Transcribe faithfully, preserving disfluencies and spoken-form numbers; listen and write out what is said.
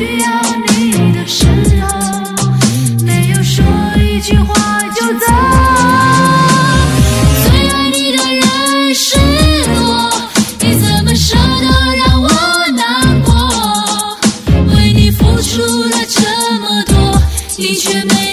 需要你的时候，没有说一句话就走。最爱你的人是我，你怎么舍得让我难过？为你付出了这么多，你却没